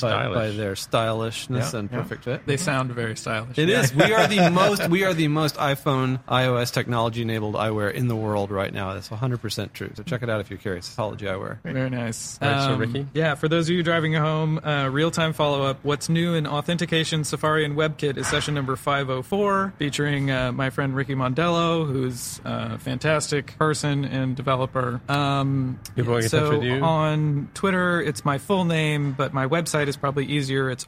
stylishness Yeah, and perfect fit? They sound very stylish. It is. We are the most iPhone iOS technology enabled eyewear in the world right now. That's 100% true. So check it out if you're curious. Topology Eyewear. Very nice. All right, so Ricky? Yeah, for those of you driving home, real-time follow-up. What's new in authentication, Safari, and WebKit is session number 504, featuring my friend Ricky Mondello, who's a fantastic person and developer. People want to get in touch with you? On Twitter, it's my full name, but my website is probably easier. It's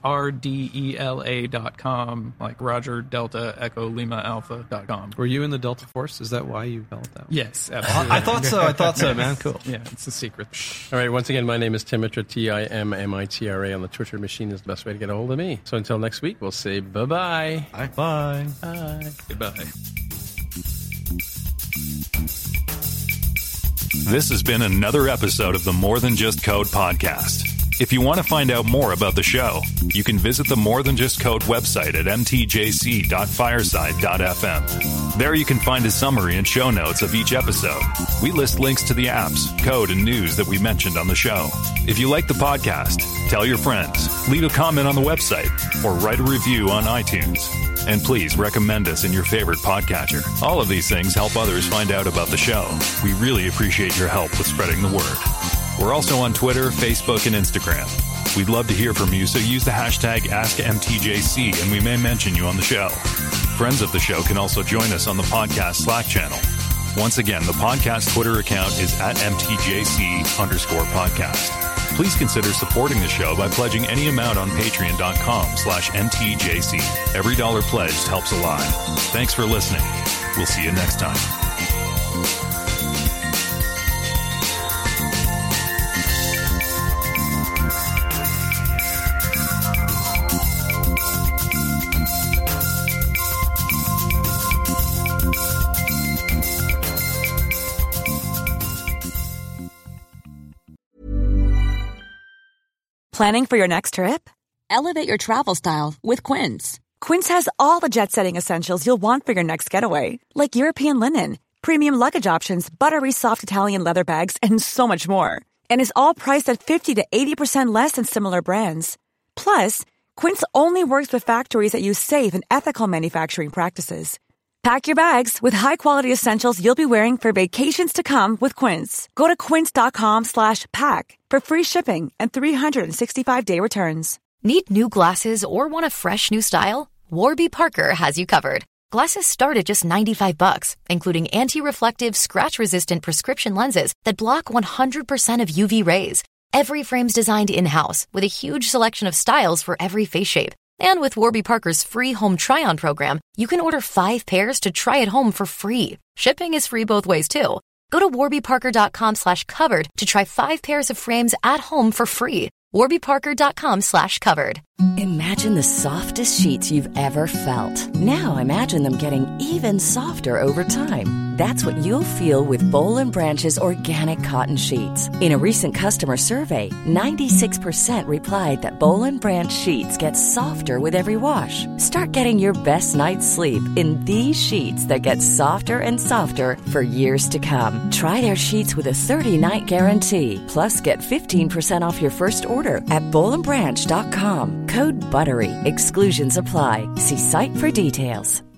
rdela.com, like Roger Delta Echo Lima Alpha.com. Were you in the Delta Force? Is that why you felt that? Yes, absolutely. I thought so, man. Cool. Yeah, it's a secret. All right, once again, my name is Timitra, Timmitra. On the Twitter machine is the best way to get a hold of me. So until next week, we'll say bye-bye. Bye. Bye. Goodbye. This has been another episode of the More Than Just Code podcast. If you want to find out more about the show, you can visit the More Than Just Code website at mtjc.fireside.fm. There you can find a summary and show notes of each episode. We list links to the apps, code, and news that we mentioned on the show. If you like the podcast, tell your friends, leave a comment on the website, or write a review on iTunes. And please recommend us in your favorite podcatcher. All of these things help others find out about the show. We really appreciate your help with spreading the word. We're also on Twitter, Facebook, and Instagram. We'd love to hear from you, so use the hashtag AskMTJC and we may mention you on the show. Friends of the show can also join us on the podcast Slack channel. Once again, the podcast Twitter account is at MTJC_podcast. Please consider supporting the show by pledging any amount on patreon.com/MTJC. Every dollar pledged helps a lot. Thanks for listening. We'll see you next time. Planning for your next trip? Elevate your travel style with Quince. Quince has all the jet-setting essentials you'll want for your next getaway, like European linen, premium luggage options, buttery soft Italian leather bags, and so much more. And is all priced at 50 to 80% less than similar brands. Plus, Quince only works with factories that use safe and ethical manufacturing practices. Pack your bags with high-quality essentials you'll be wearing for vacations to come with Quince. Go to quince.com/pack for free shipping and 365-day returns. Need new glasses or want a fresh new style? Warby Parker has you covered. Glasses start at just $95, including anti-reflective, scratch-resistant prescription lenses that block 100% of UV rays. Every frame's designed in-house with a huge selection of styles for every face shape. And with Warby Parker's free home try-on program, you can order 5 pairs to try at home for free. Shipping is free both ways, too. Go to warbyparker.com/covered to try 5 pairs of frames at home for free. warbyparker.com/covered. Imagine the softest sheets you've ever felt. Now imagine them getting even softer over time. That's what you'll feel with Boll & Branch's organic cotton sheets. In a recent customer survey, 96% replied that Boll & Branch sheets get softer with every wash. Start getting your best night's sleep in these sheets that get softer and softer for years to come. Try their sheets with a 30-night guarantee. Plus, get 15% off your first order at bollandbranch.com. Code BUTTERY. Exclusions apply. See site for details.